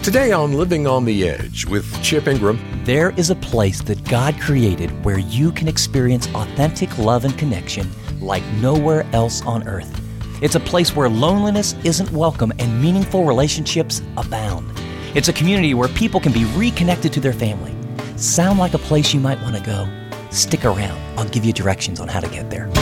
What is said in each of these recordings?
Today on Living on the Edge with Chip Ingram. There is a place that God created where you can experience authentic love and connection like nowhere else on earth. It's a place where loneliness isn't welcome and meaningful relationships abound. It's a community where people can be reconnected to their family. Sound like a place you might want to go? Stick around. I'll give you directions on how to get there.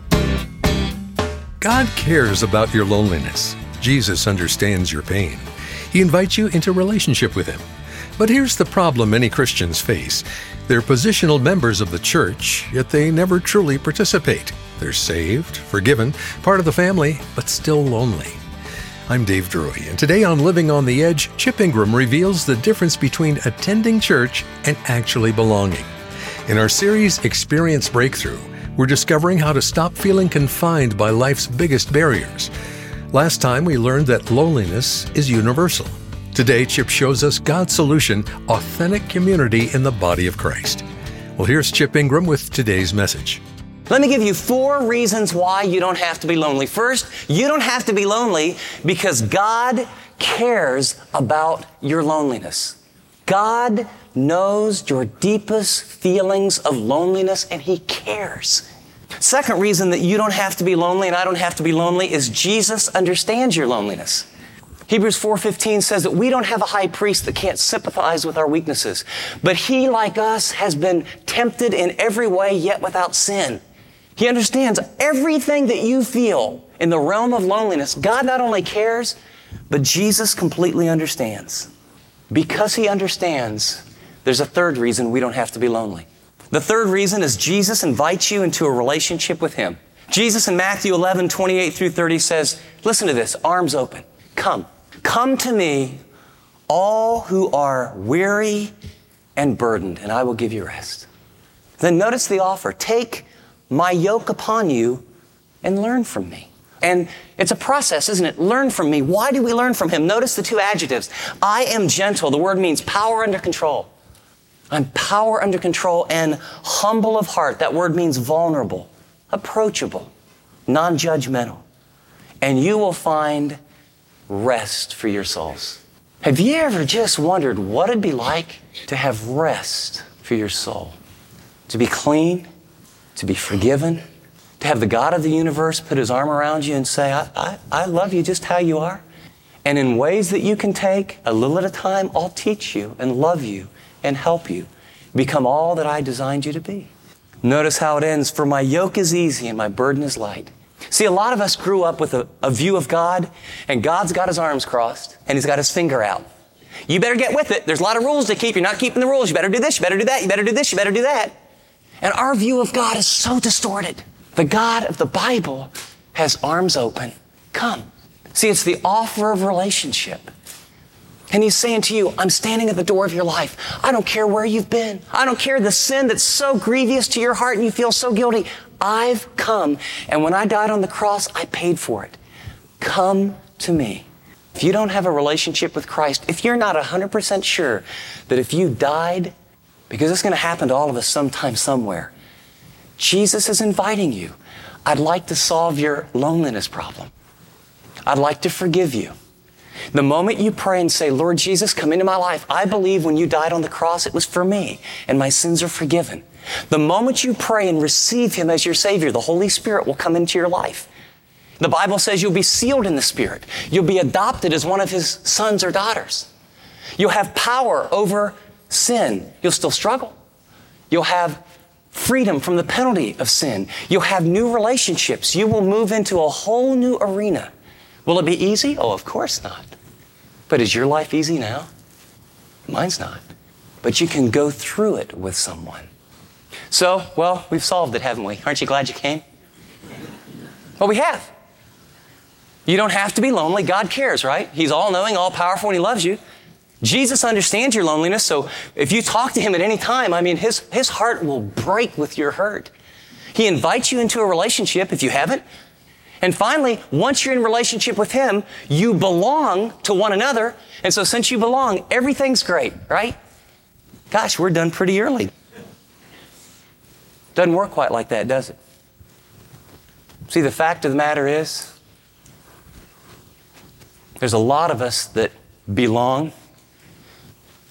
God cares about your loneliness. Jesus understands your pain. He invites you into relationship with Him. But here's the problem many Christians face. They're positional members of the church, yet they never truly participate. They're saved, forgiven, part of the family, but still lonely. I'm Dave Drury, and today on Living on the Edge, Chip Ingram reveals the difference between attending church and actually belonging. In our series, Experience Breakthrough, we're discovering how to stop feeling confined by life's biggest barriers. Last time, we learned that loneliness is universal. Today, Chip shows us God's solution, authentic community in the body of Christ. Well, here's Chip Ingram with today's message. Let me give you 4 reasons why you don't have to be lonely. First, you don't have to be lonely because God cares about your loneliness. God knows your deepest feelings of loneliness and He cares. Second reason that you don't have to be lonely and I don't have to be lonely is Jesus understands your loneliness. Hebrews 4:15 says that we don't have a high priest that can't sympathize with our weaknesses, but He, like us, has been tempted in every way, yet without sin. He understands everything that you feel in the realm of loneliness. God not only cares, but Jesus completely understands. Because He understands, there's a third reason we don't have to be lonely. The third reason is Jesus invites you into a relationship with Him. Jesus in Matthew 11:28-30 says, listen to this, arms open. Come to me, all who are weary and burdened, and I will give you rest. Then notice the offer. Take my yoke upon you and learn from me. And it's a process, isn't it? Learn from me. Why do we learn from Him? Notice the 2 adjectives. I am gentle. The word means power under control. I'm power under control and humble of heart. That word means vulnerable, approachable, non-judgmental. And you will find rest for your souls. Have you ever just wondered what it'd be like to have rest for your soul? To be clean, to be forgiven, to have the God of the universe put His arm around you and say, I love you just how you are. And in ways that you can take, a little at a time, I'll teach you and love you and help you become all that I designed you to be. Notice how it ends. For my yoke is easy and my burden is light. See, a lot of us grew up with a view of God, and God's got His arms crossed and He's got His finger out. You better get with it. There's a lot of rules to keep. You're not keeping the rules. You better do this. You better do that. You better do this. You better do that. And our view of God is so distorted. The God of the Bible has arms open. Come. See, it's the offer of relationship. And He's saying to you, I'm standing at the door of your life. I don't care where you've been. I don't care the sin that's so grievous to your heart and you feel so guilty. I've come. And when I died on the cross, I paid for it. Come to me. If you don't have a relationship with Christ, if you're not 100% sure that if you died, because it's going to happen to all of us sometime, somewhere, Jesus is inviting you. I'd like to solve your loneliness problem. I'd like to forgive you. The moment you pray and say, Lord Jesus, come into my life. I believe when you died on the cross, it was for me, and my sins are forgiven. The moment you pray and receive Him as your Savior, the Holy Spirit will come into your life. The Bible says you'll be sealed in the Spirit. You'll be adopted as one of His sons or daughters. You'll have power over sin. You'll still struggle. You'll have freedom from the penalty of sin. You'll have new relationships. You will move into a whole new arena. Will it be easy? Oh, of course not. But is your life easy now? Mine's not. But you can go through it with someone. So, well, we've solved it, haven't we? Aren't you glad you came? Well, we have. You don't have to be lonely. God cares, right? He's all-knowing, all-powerful, and He loves you. Jesus understands your loneliness, so if you talk to Him at any time, His heart will break with your hurt. He invites you into a relationship if you haven't. And finally, once you're in relationship with Him, you belong to one another. And so since you belong, everything's great, right? Gosh, we're done pretty early. Doesn't work quite like that, does it? See, the fact of the matter is, there's a lot of us that belong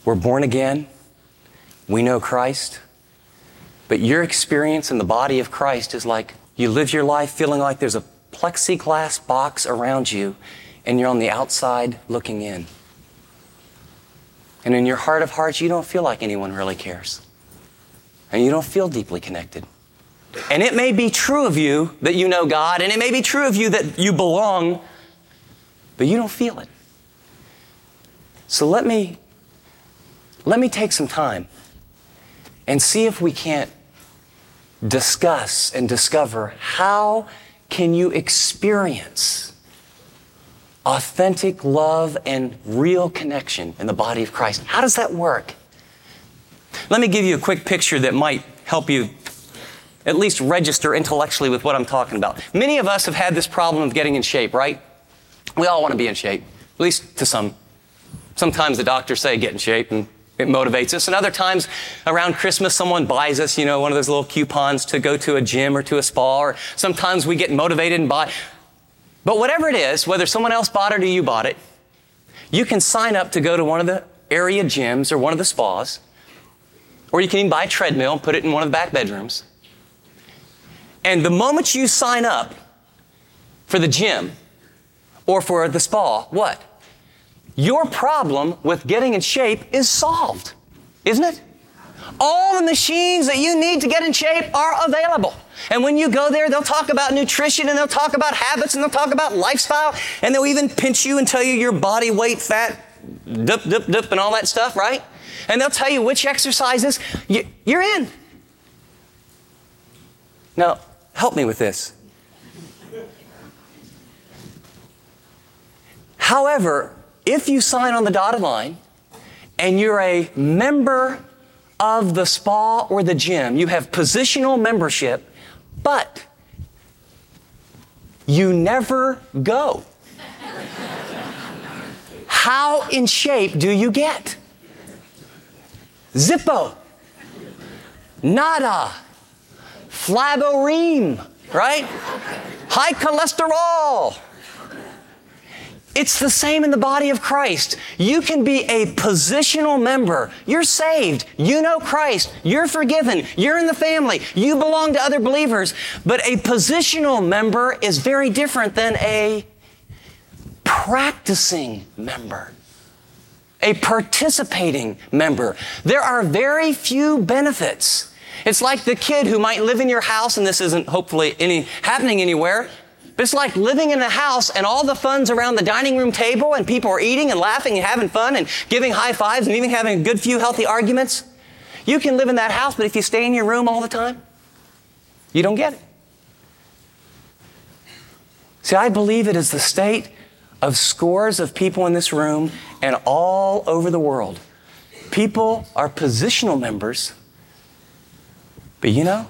We're born again. We know Christ. But your experience in the body of Christ is like you live your life feeling like there's a plexiglass box around you and you're on the outside looking in. And in your heart of hearts, you don't feel like anyone really cares. And you don't feel deeply connected. And it may be true of you that you know God, and it may be true of you that you belong, but you don't feel it. So let me take some time and see if we can't discuss and discover how can you experience authentic love and real connection in the body of Christ. How does that work? Let me give you a quick picture that might help you at least register intellectually with what I'm talking about. Many of us have had this problem of getting in shape, right? We all want to be in shape, at least to some. Sometimes the doctors say get in shape and it motivates us. And other times around Christmas, someone buys us, one of those little coupons to go to a gym or to a spa, or sometimes we get motivated and buy. But whatever it is, whether someone else bought it or you bought it, you can sign up to go to one of the area gyms or one of the spas, or you can even buy a treadmill and put it in one of the back bedrooms. And the moment you sign up for the gym or for the spa, what? Your problem with getting in shape is solved, isn't it? All the machines that you need to get in shape are available. And when you go there, they'll talk about nutrition, and they'll talk about habits, and they'll talk about lifestyle, and they'll even pinch you and tell you your body weight, fat, dup, and all that stuff, right? And they'll tell you which exercises you're in. Now, help me with this. However, if you sign on the dotted line and you're a member of the spa or the gym, you have positional membership, but you never go. How in shape do you get? Zippo. Nada. Flabberine, right? High cholesterol. It's the same in the body of Christ. You can be a positional member. You're saved. You know Christ. You're forgiven. You're in the family. You belong to other believers. But a positional member is very different than a practicing member, a participating member. There are very few benefits. It's like the kid who might live in your house, and this isn't hopefully happening anywhere, but it's like living in a house and all the fun's around the dining room table and people are eating and laughing and having fun and giving high fives and even having a good few healthy arguments. You can live in that house, but if you stay in your room all the time, you don't get it. See, I believe it is the state of scores of people in this room and all over the world. People are positional members, but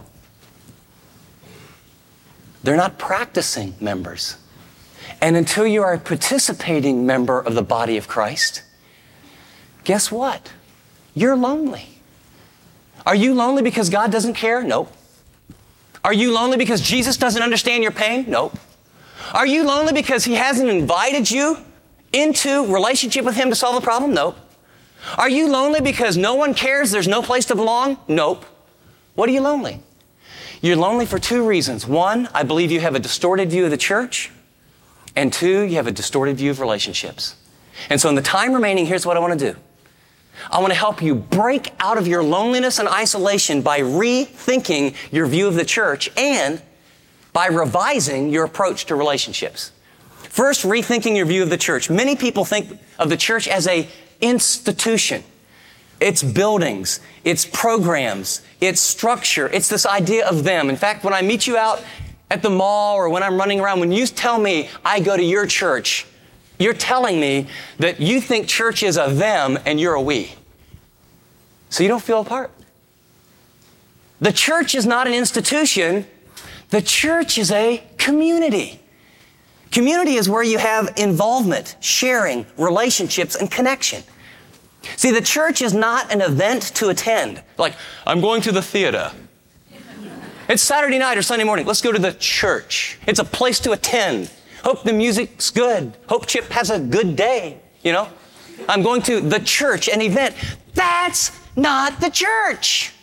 they're not practicing members. And until you are a participating member of the body of Christ, guess what? You're lonely. Are you lonely because God doesn't care? Nope. Are you lonely because Jesus doesn't understand your pain? Nope. Are you lonely because He hasn't invited you into relationship with Him to solve the problem? Nope. Are you lonely because no one cares, there's no place to belong? Nope. What are you lonely? You're lonely for two reasons. One, I believe you have a distorted view of the church. And two, you have a distorted view of relationships. And so in the time remaining, here's what I want to do. I want to help you break out of your loneliness and isolation by rethinking your view of the church and by revising your approach to relationships. First, rethinking your view of the church. Many people think of the church as an institution. It's buildings, it's programs, it's structure, it's this idea of them. In fact, when I meet you out at the mall or when I'm running around, when you tell me I go to your church, you're telling me that you think church is a them and you're a we. So you don't feel a part. The church is not an institution. The church is a community. Community is where you have involvement, sharing, relationships, and connection. See, the church is not an event to attend. Like, I'm going to the theater. It's Saturday night or Sunday morning. Let's go to the church. It's a place to attend. Hope the music's good. Hope Chip has a good day, I'm going to the church, an event. That's not the church.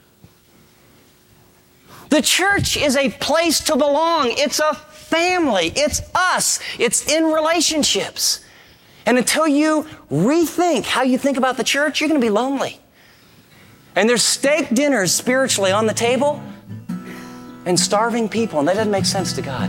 The church is a place to belong. It's a family. It's us. It's in relationships. And until you rethink how you think about the church, you're going to be lonely. And there's steak dinners spiritually on the table and starving people, and that doesn't make sense to God.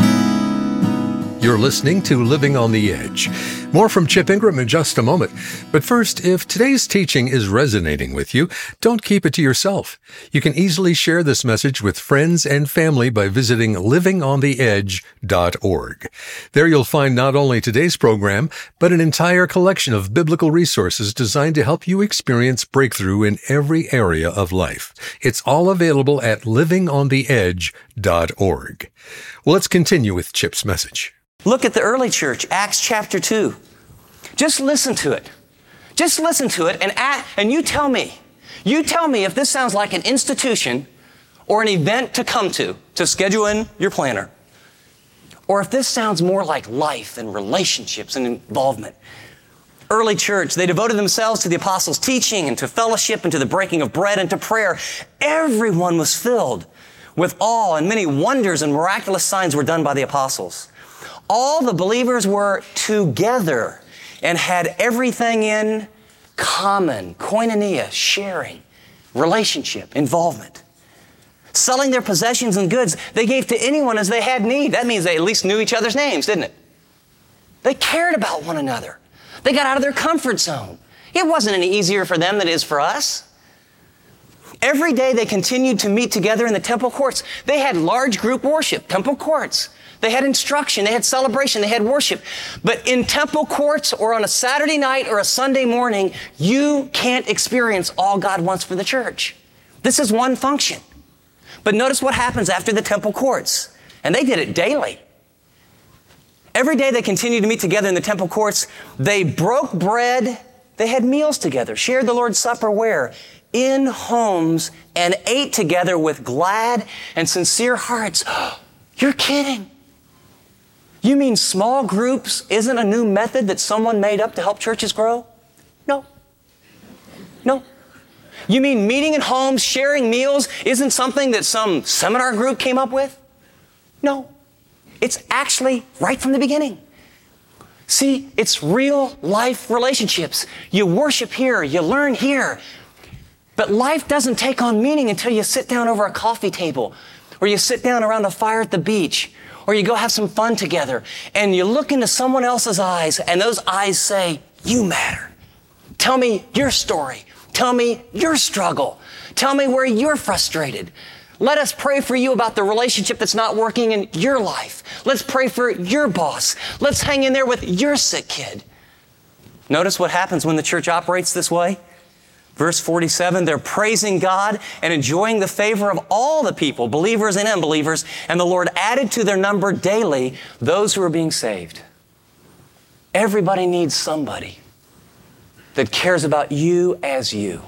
You're listening to Living on the Edge. More from Chip Ingram in just a moment. But first, if today's teaching is resonating with you, don't keep it to yourself. You can easily share this message with friends and family by visiting livingontheedge.org. There you'll find not only today's program, but an entire collection of biblical resources designed to help you experience breakthrough in every area of life. It's all available at livingontheedge.org. Well, let's continue with Chip's message. Look at the early church, Acts chapter 2. Just listen to it. Just listen to it and you tell me if this sounds like an institution or an event to come to schedule in your planner, or if this sounds more like life and relationships and involvement. Early church, they devoted themselves to the apostles' teaching and to fellowship and to the breaking of bread and to prayer. Everyone was filled with awe, and many wonders and miraculous signs were done by the apostles. All the believers were together and had everything in common, koinonia, sharing, relationship, involvement. Selling their possessions and goods, they gave to anyone as they had need. That means they at least knew each other's names, didn't it? They cared about one another. They got out of their comfort zone. It wasn't any easier for them than it is for us. Every day they continued to meet together in the temple courts. They had large group worship, temple courts. They had instruction, they had celebration, they had worship. But in temple courts or on a Saturday night or a Sunday morning, you can't experience all God wants for the church. This is one function. But notice what happens after the temple courts. And they did it daily. Every day they continued to meet together in the temple courts. They broke bread. They had meals together, shared the Lord's Supper where? In homes, and ate together with glad and sincere hearts. You're kidding. You mean small groups isn't a new method that someone made up to help churches grow? No. You mean meeting in homes, sharing meals isn't something that some seminar group came up with? No. It's actually right from the beginning. See, it's real life relationships. You worship here, you learn here. But life doesn't take on meaning until you sit down over a coffee table, or you sit down around a fire at the beach, or you go have some fun together, and you look into someone else's eyes, and those eyes say, you matter. Tell me your story. Tell me your struggle. Tell me where you're frustrated. Let us pray for you about the relationship that's not working in your life. Let's pray for your boss. Let's hang in there with your sick kid. Notice what happens when the church operates this way. Verse 47, they're praising God and enjoying the favor of all the people, believers and unbelievers, and the Lord added to their number daily those who are being saved. Everybody needs somebody that cares about you as you.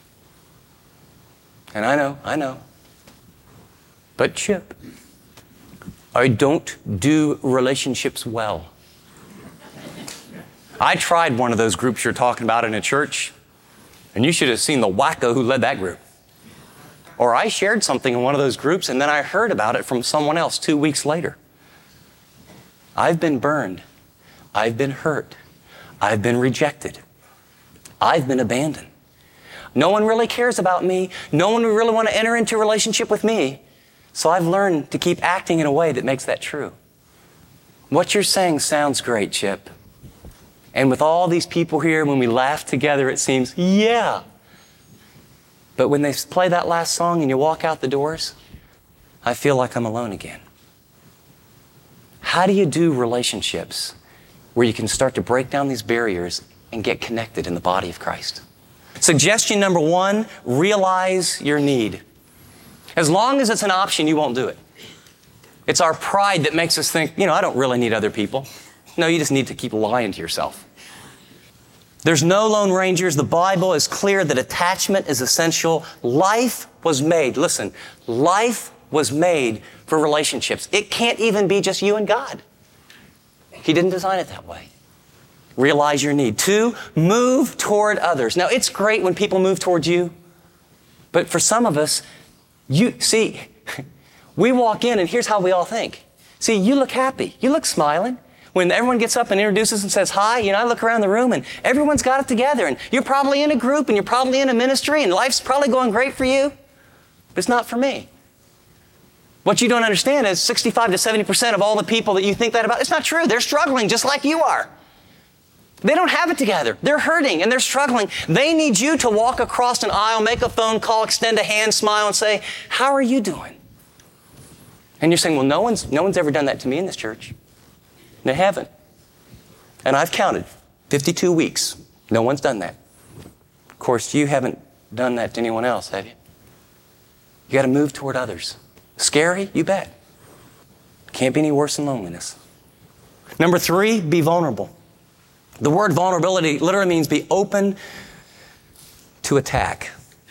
And I know. But Chip, I don't do relationships well. I tried one of those groups you're talking about in a church. And you should have seen the wacko who led that group. Or I shared something in one of those groups and then I heard about it from someone else 2 weeks later. I've been burned. I've been hurt. I've been rejected. I've been abandoned. No one really cares about me. No one would really want to enter into a relationship with me. So I've learned to keep acting in a way that makes that true. What you're saying sounds great, Chip. And with all these people here, when we laugh together, it seems, yeah. But when they play that last song and you walk out the doors, I feel like I'm alone again. How do you do relationships where you can start to break down these barriers and get connected in the body of Christ? Suggestion number 1, realize your need. As long as it's an option, you won't do it. It's our pride that makes us think, I don't really need other people. No, you just need to keep lying to yourself. There's no lone rangers. The Bible is clear that attachment is essential. Life was made for relationships. It can't even be just you and God. He didn't design it that way. Realize your need. 2, move toward others. Now, it's great when people move towards you, but for some of us, we walk in and here's how we all think. See, you look happy. You look smiling. When everyone gets up and introduces and says hi, I look around the room and everyone's got it together and you're probably in a group and you're probably in a ministry and life's probably going great for you, but it's not for me. What you don't understand is 65 to 70% of all the people that you think that about, it's not true. They're struggling just like you are. They don't have it together. They're hurting and they're struggling. They need you to walk across an aisle, make a phone call, extend a hand, smile, and say, how are you doing? And you're saying, well, no one's ever done that to me in this church. They haven't. And I've counted 52 weeks. No one's done that. Of course, you haven't done that to anyone else, have you? You got to move toward others. Scary? You bet. Can't be any worse than loneliness. Number 3, be vulnerable. The word vulnerability literally means be open to attack.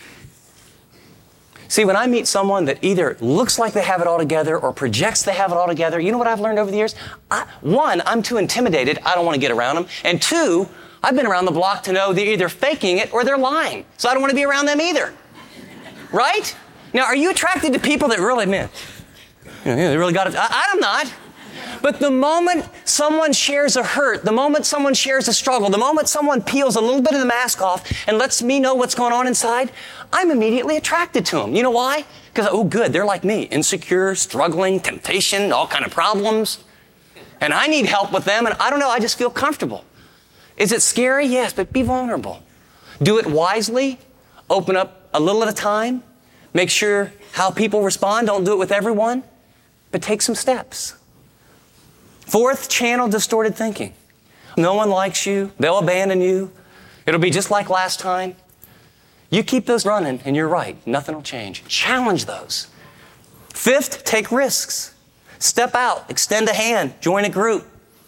See, when I meet someone that either looks like they have it all together or projects they have it all together, you know what I've learned over the years? 1, I'm too intimidated. I don't want to get around them. And 2, I've been around the block to know they're either faking it or they're lying. So I don't want to be around them either. Right? Now, are you attracted to people that really, they really got it? I'm not. But the moment someone shares a hurt, the moment someone shares a struggle, the moment someone peels a little bit of the mask off and lets me know what's going on inside, I'm immediately attracted to them. You know why? Because, oh good, they're like me, insecure, struggling, temptation, all kind of problems. And I need help with them, and I don't know, I just feel comfortable. Is it scary? Yes, but be vulnerable. Do it wisely. Open up a little at a time. Make sure how people respond. Don't do it with everyone, but take some steps. 4th, channel distorted thinking. No one likes you. They'll abandon you. It'll be just like last time. You keep those running and you're right. Nothing will change. Challenge those. 5th, take risks. Step out. Extend a hand. Join a group.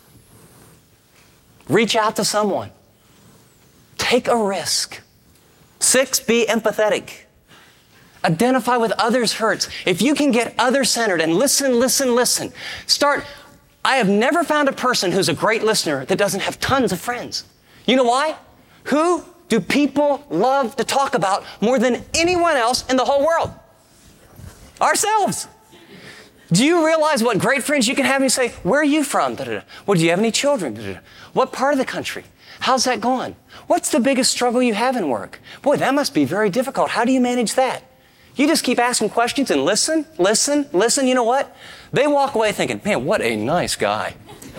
Reach out to someone. Take a risk. 6, be empathetic. Identify with others' hurts. If you can get other-centered and listen. I have never found a person who's a great listener that doesn't have tons of friends. You know why? Who do people love to talk about more than anyone else in the whole world? Ourselves. Do you realize what great friends you can have? And you say, where are you from? Well, do you have any children? What part of the country? How's that going? What's the biggest struggle you have in work? Boy, that must be very difficult. How do you manage that? You just keep asking questions and listen. You know what? They walk away thinking, man, what a nice guy.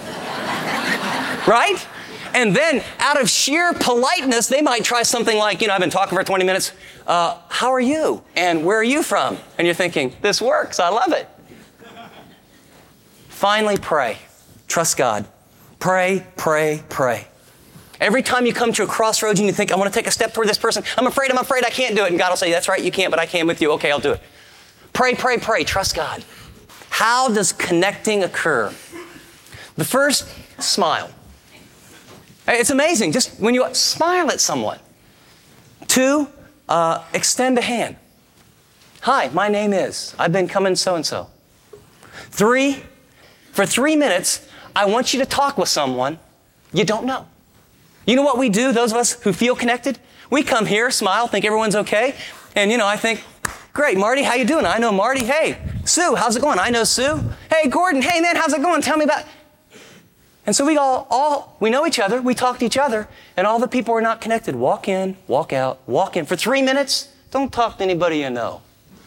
Right? And then out of sheer politeness, they might try something like, I've been talking for 20 minutes. How are you? And where are you from? And you're thinking, this works. I love it. Finally, pray. Trust God. Pray. Every time you come to a crossroads and you think, I want to take a step toward this person, I'm afraid I can't do it. And God will say, that's right, you can't, but I can with you. Okay, I'll do it. Pray. Trust God. How does connecting occur? The first, smile. It's amazing. Just when you smile at someone. 2, extend a hand. Hi, my name is. I've been coming so-and-so. 3, for 3 minutes, I want you to talk with someone you don't know. You know what we do, those of us who feel connected? We come here, smile, think everyone's okay. And, I think, great, Marty, how you doing? I know Marty. Hey, Sue, how's it going? I know Sue. Hey, Gordon, hey, man, how's it going? Tell me about it. And so we we know each other, we talk to each other, and all the people who are not connected walk in, walk out, walk in. For 3 minutes, don't talk to anybody you know.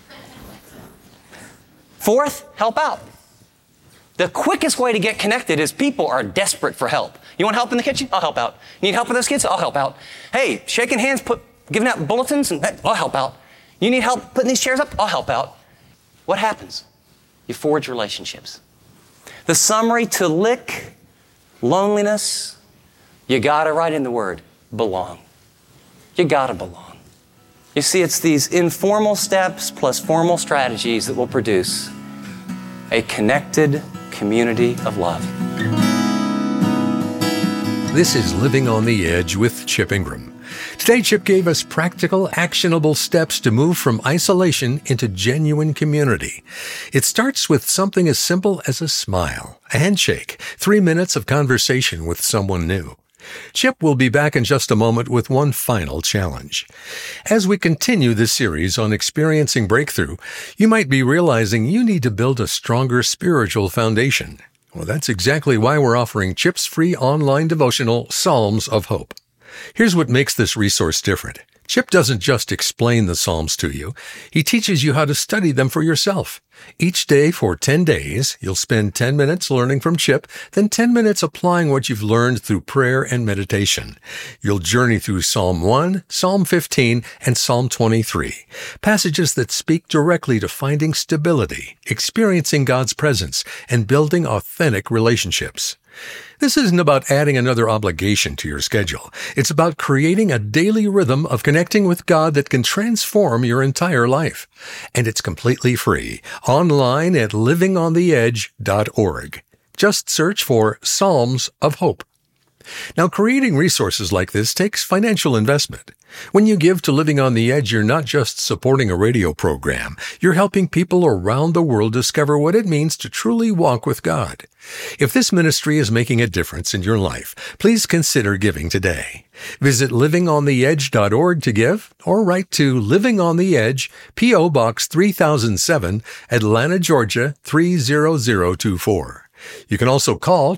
4th, help out. The quickest way to get connected is people are desperate for help. You want help in the kitchen? I'll help out. You need help with those kids? I'll help out. Hey, shaking hands, giving out bulletins? I'll help out. You need help putting these chairs up? I'll help out. What happens? You forge relationships. The summary to lick loneliness, you gotta write in the word, belong. You gotta belong. You see, it's these informal steps plus formal strategies that will produce a connected community of love. This is Living on the Edge with Chip Ingram. Today, Chip gave us practical, actionable steps to move from isolation into genuine community. It starts with something as simple as a smile, a handshake, 3 minutes of conversation with someone new. Chip will be back in just a moment with one final challenge. As we continue this series on experiencing breakthrough, you might be realizing you need to build a stronger spiritual foundation. Well, that's exactly why we're offering Chip's free online devotional, Psalms of Hope. Here's what makes this resource different. Chip doesn't just explain the Psalms to you. He teaches you how to study them for yourself. Each day for 10 days, you'll spend 10 minutes learning from Chip, then 10 minutes applying what you've learned through prayer and meditation. You'll journey through Psalm 1, Psalm 15, and Psalm 23, passages that speak directly to finding stability, experiencing God's presence, and building authentic relationships. This isn't about adding another obligation to your schedule. It's about creating a daily rhythm of connecting with God that can transform your entire life. And it's completely free, online at livingontheedge.org. Just search for Psalms of Hope. Now, creating resources like this takes financial investment. When you give to Living on the Edge, you're not just supporting a radio program. You're helping people around the world discover what it means to truly walk with God. If this ministry is making a difference in your life, please consider giving today. Visit livingontheedge.org to give, or write to Living on the Edge, P.O. Box 3007, Atlanta, Georgia 30024. You can also call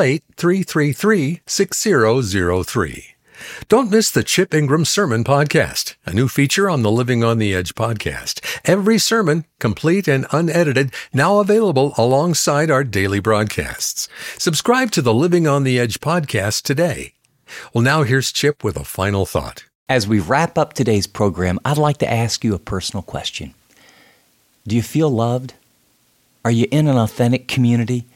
888-333-6003. Don't miss the Chip Ingram Sermon Podcast, a new feature on the Living on the Edge podcast. Every sermon, complete and unedited, now available alongside our daily broadcasts. Subscribe to the Living on the Edge podcast today. Well, now here's Chip with a final thought. As we wrap up today's program, I'd like to ask you a personal question. Do you feel loved? Are you in an authentic community?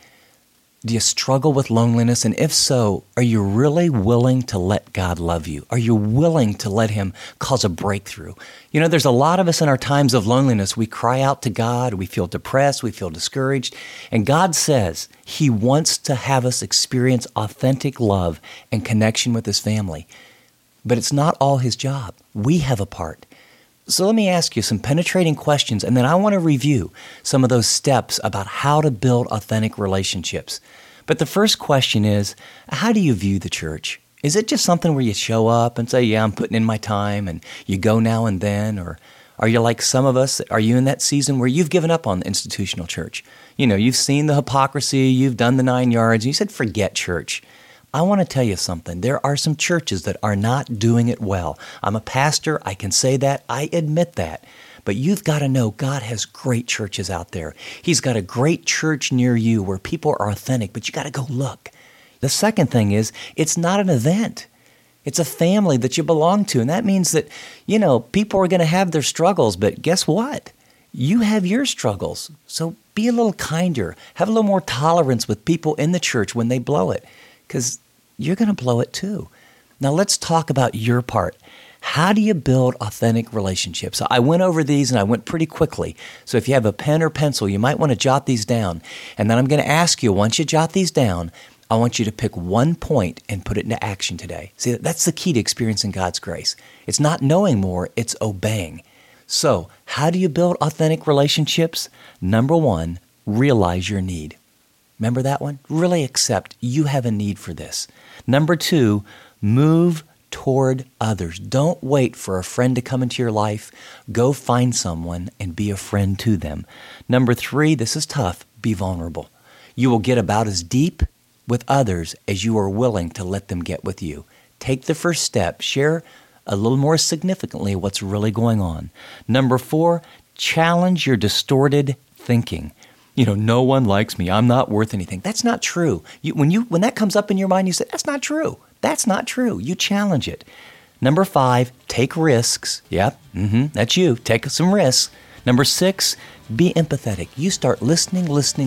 Do you struggle with loneliness? And if so, are you really willing to let God love you? Are you willing to let Him cause a breakthrough? You know, there's a lot of us in our times of loneliness. We cry out to God. We feel depressed. We feel discouraged. And God says He wants to have us experience authentic love and connection with His family. But it's not all His job. We have a part. So let me ask you some penetrating questions, and then I want to review some of those steps about how to build authentic relationships. But the first question is, how do you view the church? Is it just something where you show up and say, yeah, I'm putting in my time, and you go now and then? Or are you like some of us? Are you in that season where you've given up on the institutional church? You know, you've seen the hypocrisy, you've done the 9 yards, and you said, forget church. I want to tell you something. There are some churches that are not doing it well. I'm a pastor. I can say that. I admit that. But you've got to know God has great churches out there. He's got a great church near you where people are authentic, but you got to go look. The second thing is, it's not an event. It's a family that you belong to. And that means that, you know, people are going to have their struggles, but guess what? You have your struggles. So be a little kinder. Have a little more tolerance with people in the church when they blow it, because you're going to blow it too. Now let's talk about your part. How do you build authentic relationships? I went over these and I went pretty quickly. So if you have a pen or pencil, you might want to jot these down. And then I'm going to ask you, once you jot these down, I want you to pick one point and put it into action today. See, that's the key to experiencing God's grace. It's not knowing more, it's obeying. So how do you build authentic relationships? Number one, realize your need. Remember that one? Really accept you have a need for this. Number two, move toward others. Don't wait for a friend to come into your life. Go find someone and be a friend to them. Number three, this is tough, be vulnerable. You will get about as deep with others as you are willing to let them get with you. Take the first step. Share a little more significantly what's really going on. Number four, challenge your distorted thinking. You know, no one likes me. I'm not worth anything. That's not true. When that comes up in your mind, you say, that's not true. That's not true. You challenge it. Number five, take risks. Yep, that's you. Take some risks. Number six, be empathetic. You start listening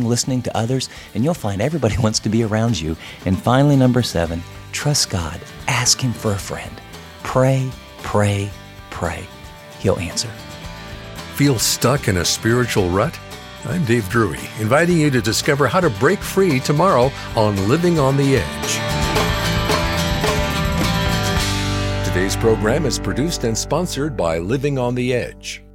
to others, and you'll find everybody wants to be around you. And finally, number seven, trust God. Ask Him for a friend. Pray, pray, pray. He'll answer. Feel stuck in a spiritual rut? I'm Dave Drury, inviting you to discover how to break free tomorrow on Living on the Edge. Today's program is produced and sponsored by Living on the Edge.